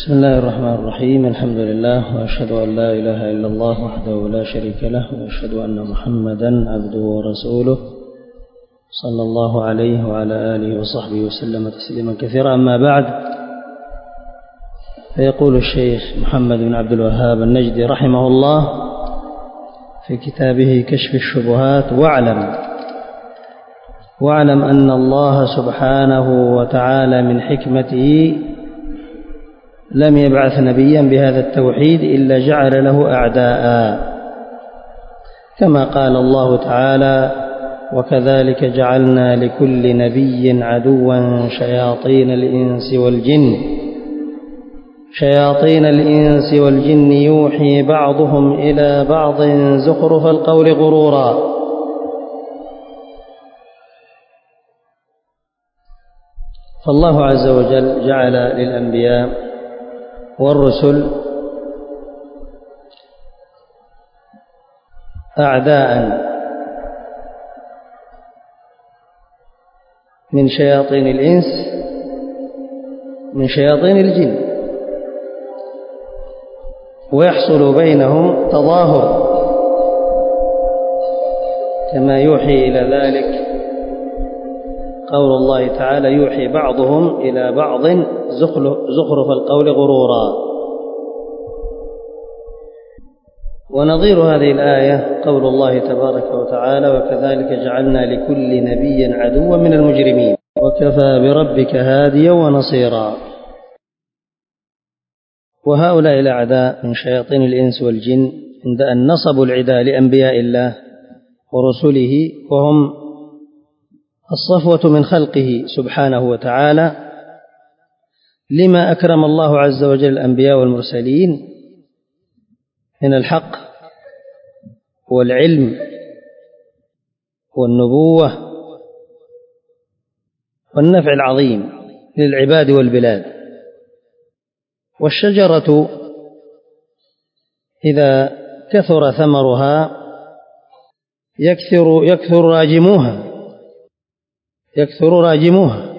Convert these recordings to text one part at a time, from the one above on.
بسم الله الرحمن الرحيم. الحمد لله، وأشهد أن لا إله إلا الله وحده لا شريك له، وأشهد أن محمدا عبده ورسوله صلى الله عليه وعلى آله وصحبه وسلم تسليما كثيرا. أما بعد، فيقول الشيخ محمد بن عبد الوهاب النجدي رحمه الله في كتابه كشف الشبهات: واعلم أن الله سبحانه وتعالى من حكمته لم يبعث نبيا بهذا التوحيد إلا جعل له أعداء، كما قال الله تعالى: وكذلك جعلنا لكل نبي عدوا شياطين الإنس والجن يوحي بعضهم إلى بعض زخرف القول غرورا. فالله عز وجل جعل للأنبياء والرسل أعداء من شياطين الإنس من شياطين الجن، ويحصل بينهم تظاهر، كما يوحي إلى ذلك قول الله تعالى: يوحي بعضهم إلى بعض زخرف القول غرورا. ونظير هذه الآية قول الله تبارك وتعالى: وكذلك جعلنا لكل نبي عدوا من المجرمين وكفى بربك هاديا ونصيرا. وهؤلاء الأعداء من شياطين الإنس والجن عند أن نصبوا العداء لأنبياء الله ورسله، وهم الصفوة من خلقه سبحانه وتعالى، لما أكرم الله عز وجل الأنبياء والمرسلين من الحق والعلم والنبوة والنفع العظيم للعباد والبلاد. والشجرة إذا كثر ثمرها يكثر راجموها،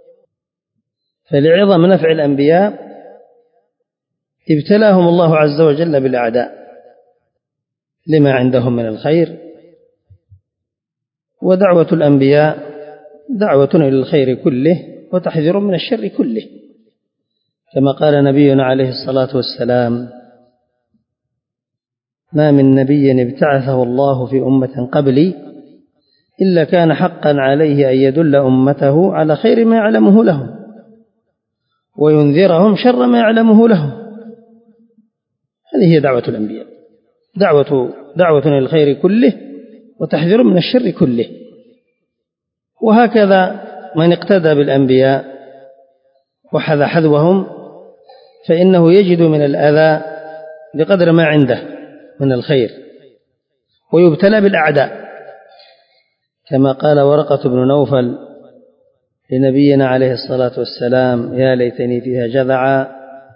فلعظم نفع الأنبياء ابتلاهم الله عز وجل بالأعداء لما عندهم من الخير. ودعوة الأنبياء دعوة إلى الخير كله وتحذير من الشر كله، كما قال نبينا عليه الصلاة والسلام: ما من نبي ابتعثه الله في أمة قبلي إلا كان حقا عليه أن يدل أمته على خير ما يعلمه لهم وينذرهم شر ما يعلمه لهم. هذه هي دعوة الأنبياء، دعوة إلى الخير كله وتحذير من الشر كله. وهكذا من اقتدى بالأنبياء وحذا حذوهم فإنه يجد من الأذى بقدر ما عنده من الخير، ويبتلى بالأعداء، كما قال ورقة بن نوفل لنبينا عليه الصلاة والسلام: يا ليتني فيها جذعا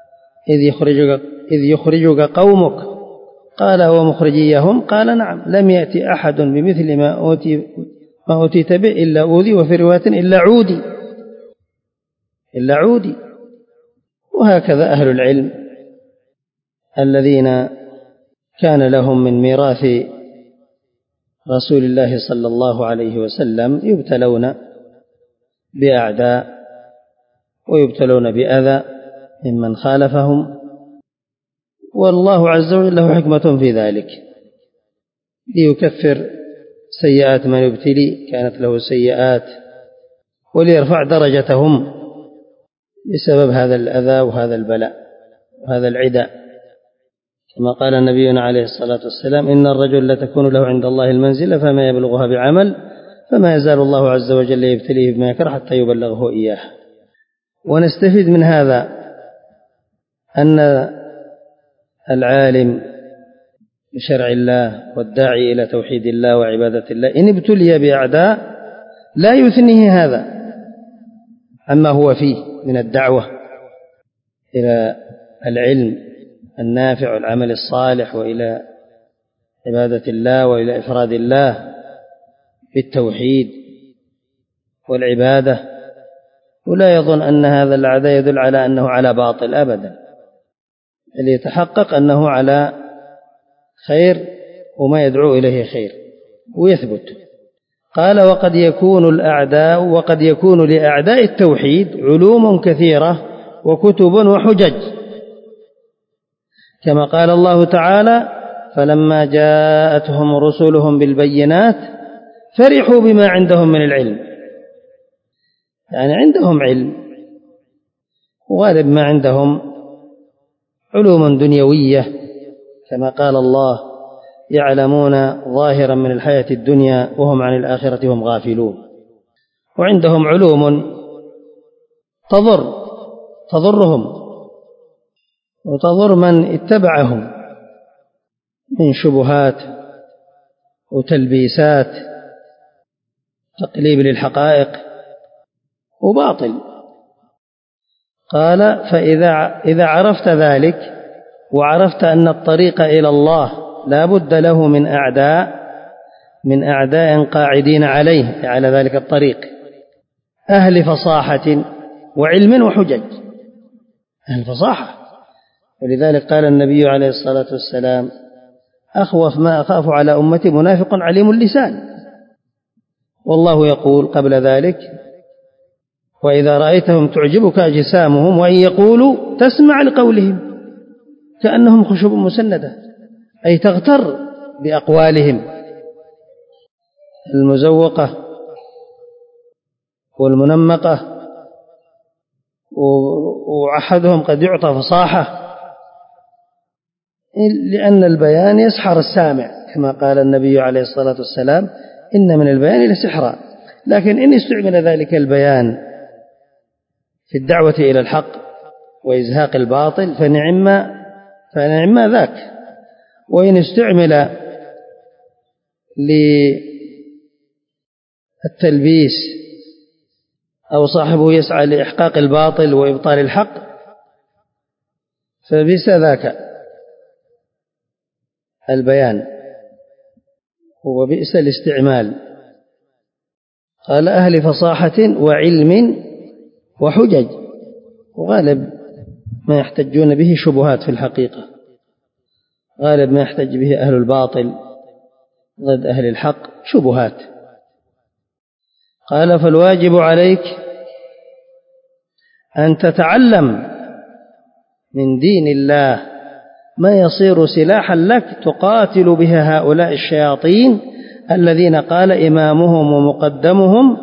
إذ يخرجك قومك، قال: ومخرجيهم؟ قال: نعم، لم يأتي أحد بمثل ما أوتيت به إلا أوذي، وفي رواية إلا عودي. وهكذا أهل العلم الذين كان لهم من ميراث رسول الله صلى الله عليه وسلم يبتلون بأعداء ويبتلون بأذى ممن خالفهم، والله عز وجل له حكمة في ذلك، ليكفر سيئات من يبتلي كانت له سيئات، وليرفع درجتهم بسبب هذا الأذى وهذا البلاء وهذا العداء، كما قال نبينا عليه الصلاة والسلام: إن الرجل لتكون له عند الله المنزلة فما يبلغها بعمل، فما يزال الله عز وجل يبتليه بما يكره حتى يبلغه إياه. ونستفيد من هذا أن العالم بشرع الله والداعي إلى توحيد الله وعبادة الله إن ابتلي بأعداء لا يثنيه هذا عما هو فيه من الدعوة إلى العلم النافع والعمل الصالح وإلى عبادة الله وإلى إفراد الله بالتوحيد والعبادة، ولا يظن أن هذا العداء يدل على أنه على باطل أبدا، ليتحقق أنه على خير وما يدعو إليه خير ويثبت. قال وقد يكون لأعداء التوحيد علوم كثيرة وكتب وحجج، كما قال الله تعالى فلما جاءتهم رسلهم بالبينات فرحوا بما عندهم من العلم، يعني عندهم علم، وغالب ما عندهم علوم دنيوية كما قال الله يعلمون ظاهرا من الحياة الدنيا وهم عن الآخرة هم غافلون. وعندهم علوم تضرهم وتضر من اتبعهم من شبهات وتلبيسات تقليب للحقائق وباطل. قال فإذا عرفت ذلك وعرفت أن الطريق إلى الله لا بد له من أعداء قاعدين عليه على ذلك الطريق، أهل فصاحة وعلم وحجج، أهل فصاحة. ولذلك قال النبي عليه الصلاة والسلام أخوف ما أخاف على أمتي منافق عليم اللسان. والله يقول قبل ذلك وإذا رأيتهم تعجبك أجسامهم وإن يقولوا تسمع لقولهم كأنهم خشب مسندة، أي تغتر بأقوالهم المزوقة والمنمقة، وأحدهم قد يعطى فصاحة لأن البيان يسحر السامع، كما قال النبي عليه الصلاة والسلام إن من البيان لسحرا. لكن إن استعمل ذلك البيان في الدعوة إلى الحق وإزهاق الباطل فنعم ذاك، وإن استعمل للتلبيس أو صاحبه يسعى لإحقاق الباطل وإبطال الحق فبئس ذاك البيان وبئس الاستعمال. قال أهل فصاحة وعلم وحجج، وغالب ما يحتجون به شبهات في الحقيقة، غالب ما يحتج به أهل الباطل ضد أهل الحق شبهات. قال فالواجب عليك أن تتعلم من دين الله ما يصير سلاحا لك تقاتل بها هؤلاء الشياطين الذين قال إمامهم ومقدمهم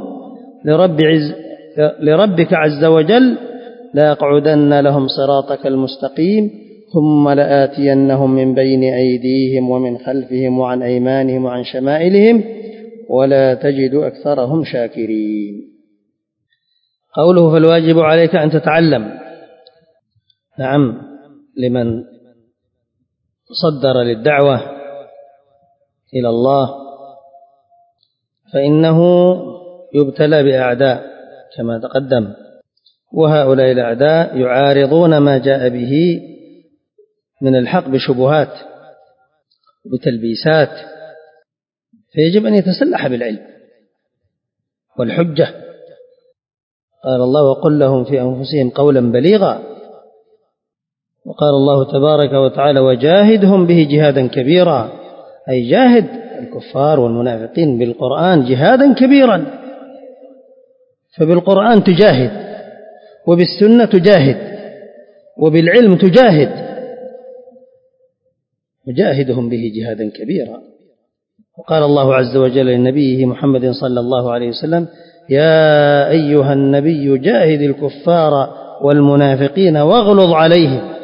لربك عز وجل لأقعدن لهم صراطك المستقيم ثم لآتينهم من بين أيديهم ومن خلفهم وعن أيمانهم وعن شمائلهم ولا تجد أكثرهم شاكرين. قوله فالواجب عليك أن تتعلم، نعم، لمن صدر للدعوة إلى الله فإنه يبتلى بأعداء كما تقدم، وهؤلاء الأعداء يعارضون ما جاء به من الحق بشبهات وبتلبيسات، فيجب أن يتسلح بالعلم والحجة. قال الله وقل لهم في أنفسهم قولا بليغا، وقال الله تبارك وتعالى وجاهدهم به جهادا كبيرا، أي جاهد الكفار والمنافقين بالقرآن جهادا كبيرا. فبالقرآن تجاهد، وبالسنة تجاهد، وبالعلم تجاهد، وجاهدهم به جهادا كبيرا. وقال الله عز وجل لنبيه محمد صلى الله عليه وسلم يا أيها النبي جاهد الكفار والمنافقين واغلظ عليهم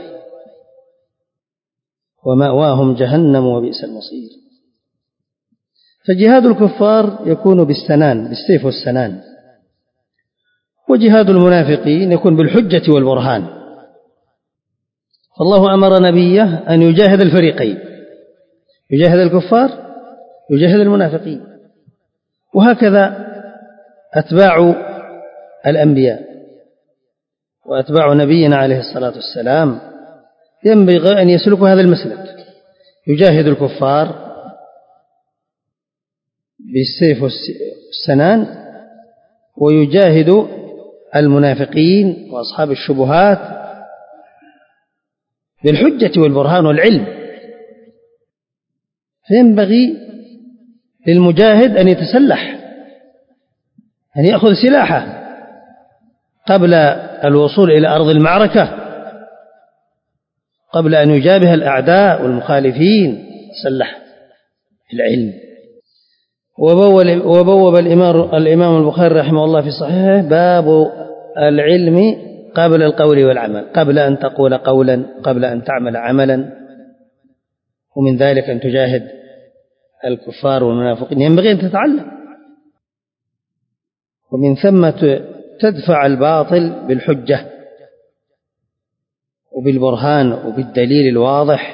ومأواهم جهنم وبئس المصير. فجهاد الكفار يكون بالسيف والسنان، وجهاد المنافقين يكون بالحجة والبرهان. فالله أمر نبيه أن يجاهد الفريقين، يجاهد الكفار يجاهد المنافقين. وهكذا أتباع الأنبياء وأتباع نبينا عليه الصلاة والسلام ينبغي أن يسلكوا هذا المسلك، يجاهد الكفار بالسيف والسنان، ويجاهد المنافقين وأصحاب الشبهات بالحجة والبرهان والعلم. فينبغي للمجاهد أن يتسلح، أن يأخذ سلاحه قبل الوصول إلى أرض المعركة، قبل أن يجابه الأعداء والمخالفين، تسلح العلم. وبوب الإمام البخاري رحمه الله في صحيحه باب العلم قبل القول والعمل، قبل أن تقول قولا، قبل أن تعمل عملا. ومن ذلك أن تجاهد الكفار والمنافقين، ينبغي أن تتعلم، ومن ثم تدفع الباطل بالحجة وبالبرهان وبالدليل الواضح،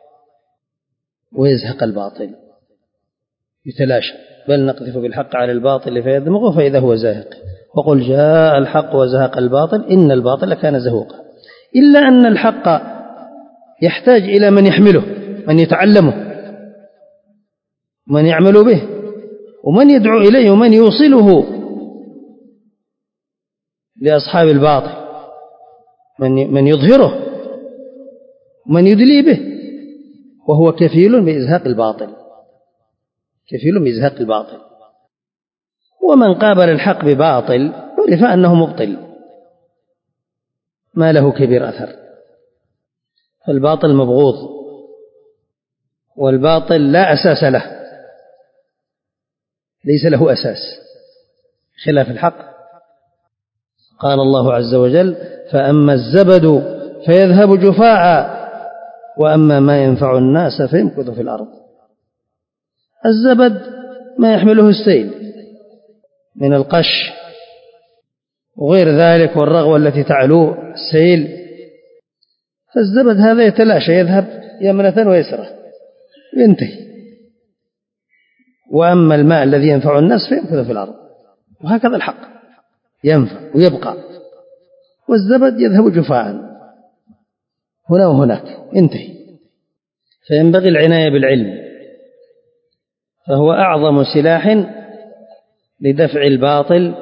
ويزهق الباطل، يتلاشى. بل نقذف بالحق على الباطل فيدمغه فإذا هو زاهق، وقل جاء الحق وزهق الباطل إن الباطل كان زهوقا. إلا أن الحق يحتاج إلى من يحمله، من يتعلمه، من يعمل به، ومن يدعو إليه، ومن يوصله لأصحاب الباطل، من يظهره، من يدلي به، وهو كفيل بإزهاق الباطل، كفيل بإزهاق الباطل. ومن قابل الحق بباطل عرف أنه مبطل، ما له كبير أثر. فالباطل مبغوض، والباطل لا أساس له، ليس له أساس، خلاف الحق. قال الله عز وجل: فأما الزبد فيذهب جفاء وأما ما ينفع الناس فيمكث في الأرض. الزبد ما يحمله السيل من القش وغير ذلك، والرغوة التي تعلو السيل، فالزبد هذا يتلاشى، يذهب يمنة ويسرة، ينتهي. وأما الماء الذي ينفع الناس فيمكث في الأرض. وهكذا الحق ينفع ويبقى، والزبد يذهب جفاء هنا وهناك، ينتهي. فينبغي العناية بالعلم، فهو أعظم سلاح لدفع الباطل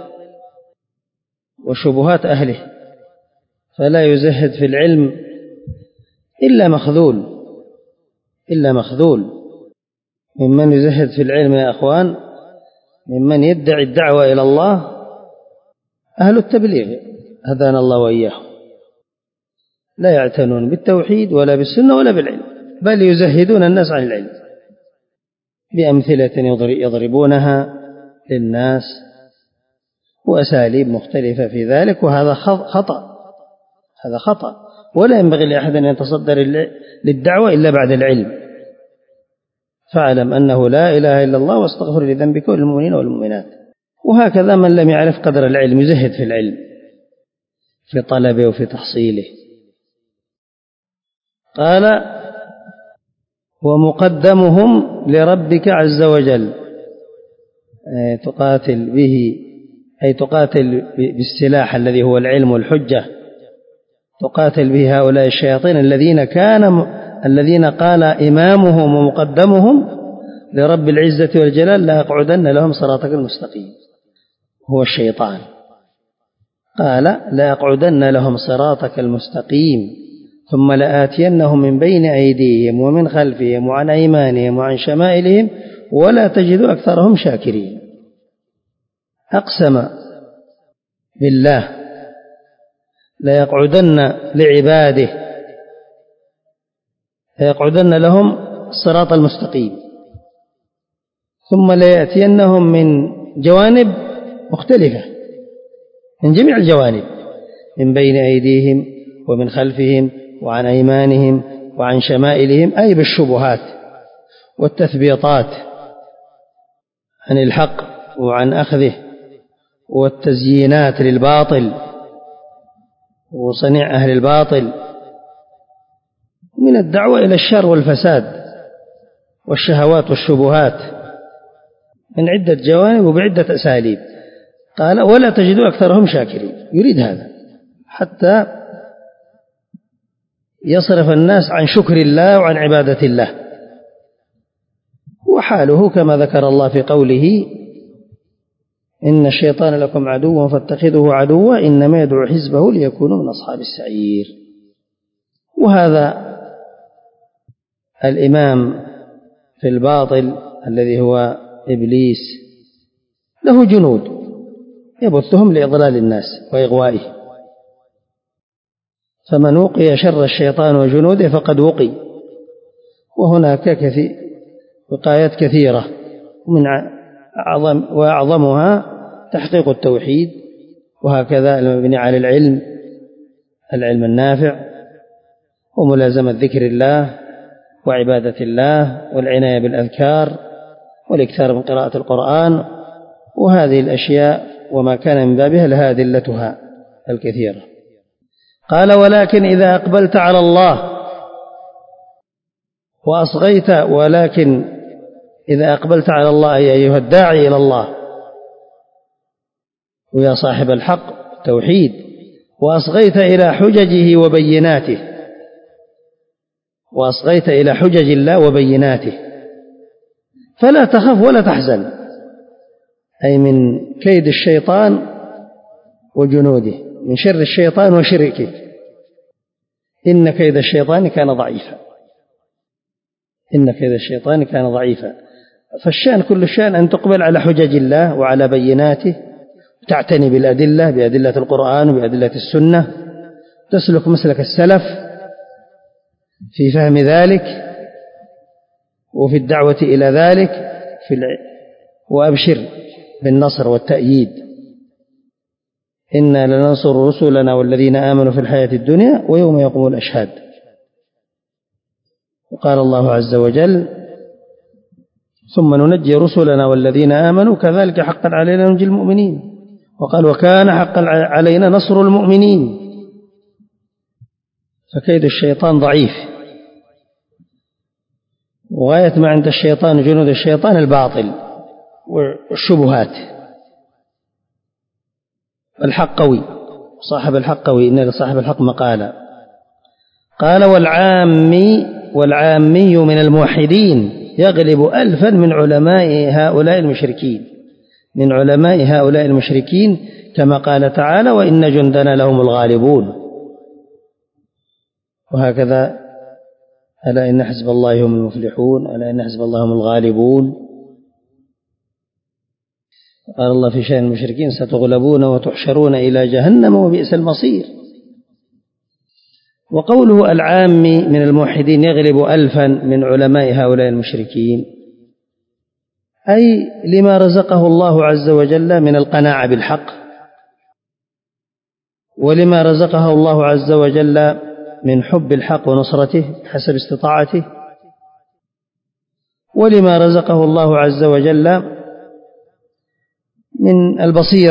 وشبهات أهله. فلا يزهد في العلم إلا مخذول، إلا مخذول. ممن يزهد في العلم يا أخوان، ممن يدعي الدعوة إلى الله أهل التبليغ هدانا الله وإياهم، لا يعتنون بالتوحيد ولا بالسنة ولا بالعلم، بل يزهدون الناس عن العلم بأمثلة يضربونها للناس وأساليب مختلفة في ذلك. وهذا خطأ، هذا خطأ، ولا ينبغي لأحد أن يتصدر للدعوة إلا بعد العلم. فاعلم أنه لا إله إلا الله واستغفر لذنبك وللمؤمنين والمؤمنات. وهكذا من لم يعرف قدر العلم يزهد في العلم، في طلبه وفي تحصيله. قال: ومقدمهم لربك عز وجل، تقاتل به، أي تقاتل بالسلاح الذي هو العلم والحجة، تقاتل به هؤلاء الشياطين الذين قال إمامهم ومقدمهم لرب العزة والجلال: لا أقعدن لهم صراطك المستقيم. هو الشيطان قال: لا أقعدن لهم صراطك المستقيم ثم لآتينهم من بين أيديهم ومن خلفهم وعن أيمانهم وعن شمائلهم ولا تجد أكثرهم شاكرين. أقسم بالله لا يقعدن لعباده، لا يقعدن لهم الصراط المستقيم، ثم لا يأتينهم من جوانب مختلفة، من جميع الجوانب، من بين أيديهم ومن خلفهم وعن أيمانهم وعن شمائلهم، أي بالشبهات والتثبيطات عن الحق وعن أخذه، والتزيينات للباطل وصنيع أهل الباطل، من الدعوة إلى الشر والفساد والشهوات والشبهات، من عدة جوانب وبعدة أساليب. قال: ولا تجدوا أكثرهم شاكرين. يريد هذا حتى يصرف الناس عن شكر الله وعن عبادة الله. وحاله كما ذكر الله في قوله: إن الشيطان لكم عدو فاتخذوه عدوا إنما يدعو حزبه ليكونوا من أصحاب السعير. وهذا الإمام في الباطل الذي هو إبليس له جنود يبثهم لإضلال الناس وإغوائه، فمن وقي شر الشيطان وجنوده فقد وقي. وهناك وقايات كثيرة وأعظمها تحقيق التوحيد، وهكذا المبني على العلم النافع وملازمة ذكر الله وعبادة الله والعناية بالأذكار والإكثار من قراءة القرآن، وهذه الأشياء وما كان من بابها لها أدلتها الكثيرة. قال: ولكن إذا أقبلت على الله وأصغيت، ولكن إذا أقبلت على الله يا أيها الداعي إلى الله ويا صاحب الحق التوحيد، وأصغيت إلى حججه وبيناته، وأصغيت إلى حجج الله وبيناته، فلا تخف ولا تحزن، أي من كيد الشيطان وجنوده، من شر الشيطان وشركه، إن كيد الشيطان كان ضعيفا، إن كيد الشيطان كان ضعيفا. فالشأن كل الشأن أن تقبل على حجج الله وعلى بيناته، تعتني بالأدلة، بأدلة القرآن وبأدلة السنة، تسلك مسلك السلف في فهم ذلك وفي الدعوة إلى ذلك، وأبشر بالنصر والتأييد، إنا لننصر رسلنا والذين آمنوا في الحياة الدنيا ويوم يقوم الأشهاد. وقال الله عز وجل: ثم ننجي رسلنا والذين آمنوا كذلك حقا علينا ننجي المؤمنين. وقال: وكان حقا علينا نصر المؤمنين. فكيد الشيطان ضعيف، وغاية ما عند الشيطان جنود الشيطان الباطل والشبهات. الحق قوي، صاحب الحق قوي، إن لصاحب الحق مقالا. قال: والعامي من الموحدين يغلب ألفا من علماء هؤلاء المشركين، من علماء هؤلاء المشركين، كما قال تعالى: وإن جندنا لهم الغالبون. وهكذا: ألا إن حزب الله هم المفلحون، ألا إن حزب الله هم الغالبون. قال الله في شأن المشركين: ستغلبون وتحشرون إلى جهنم وبئس المصير. وقوله العامي من الموحدين يغلب ألفا من علماء هؤلاء المشركين، أي لما رزقه الله عز وجل من القناعة بالحق، ولما رزقه الله عز وجل من حب الحق ونصرته حسب استطاعته، ولما رزقه الله عز وجل من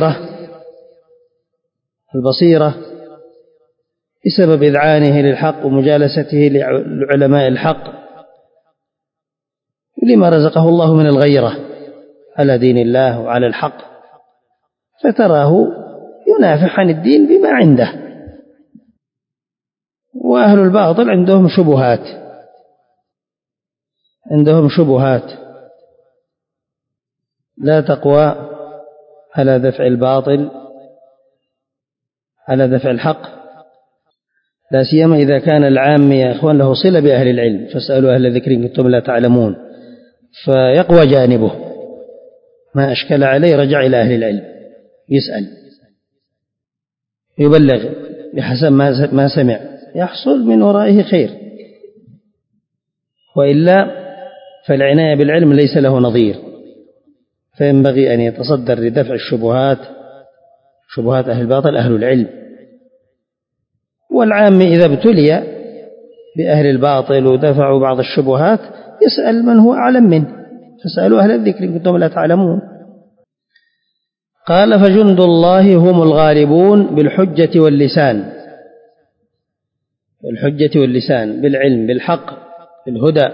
البصيرة بسبب إذعانه للحق ومجالسته لعلماء الحق، ولما رزقه الله من الغيرة على دين الله وعلى الحق، فتراه ينافح عن الدين بما عنده. وأهل الباطل عندهم شبهات لا تقوى على دفع الباطل، على دفع الحق، لا سيما إذا كان العام يا إخوان له صلة بأهل العلم، فاسألوا أهل الذكر إن كنتم لا تعلمون، فيقوى جانبه، ما أشكل عليه رجع إلى أهل العلم، يسأل، يبلغ بحسب ما سمع، يحصل من ورائه خير. وإلا فالعناية بالعلم ليس له نظير، فينبغي أن يتصدر لدفع شبهات أهل الباطل أهل العلم. والعام إذا ابتلي بأهل الباطل ودفعوا بعض الشبهات يسأل من هو أعلم منه، فاسألوا أهل الذكر إن كنتم لا تعلمون. قال: فجند الله هم الغالبون بالحجة واللسان، بالعلم، بالحق، بالهدى،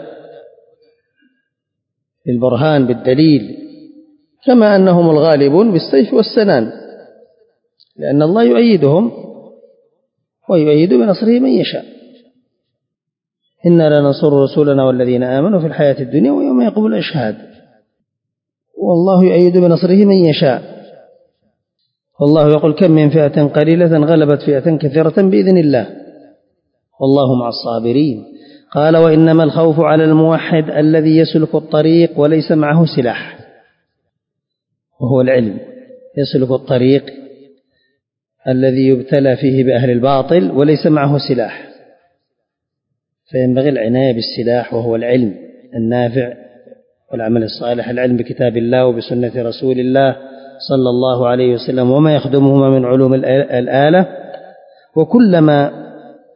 بالبرهان، بالدليل، كما أنهم الغالبون بالسيف والسنان، لأن الله يؤيدهم ويؤيد بنصره من يشاء. إنا لننصر رسولنا والذين آمنوا في الحياة الدنيا ويوم يقوم الأشهاد. والله يؤيد بنصره من يشاء. والله يقول: كم من فئة قليلة غلبت فئة كثيرة بإذن الله والله مع الصابرين. قال: وإنما الخوف على الموحد الذي يسلك الطريق وليس معه سلاح، وهو العلم. يسلك الطريق الذي يبتلى فيه بأهل الباطل وليس معه سلاح، فينبغي العناية بالسلاح وهو العلم النافع والعمل الصالح، العلم بكتاب الله وبسنة رسول الله صلى الله عليه وسلم وما يخدمهما من علوم الآلة. وكلما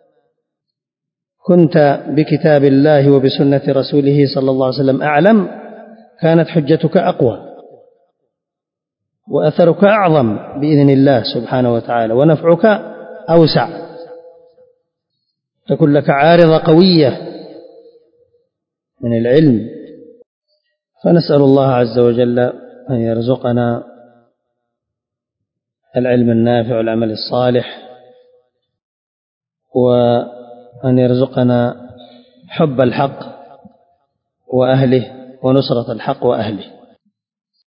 كنت بكتاب الله وبسنة رسوله صلى الله عليه وسلم أعلم كانت حجتك أقوى وأثرك أعظم بإذن الله سبحانه وتعالى، ونفعك أوسع، تكون لك عارضة قوية من العلم. فنسأل الله عز وجل أن يرزقنا العلم النافع والعمل الصالح، وأن يرزقنا حب الحق وأهله ونصرة الحق وأهله.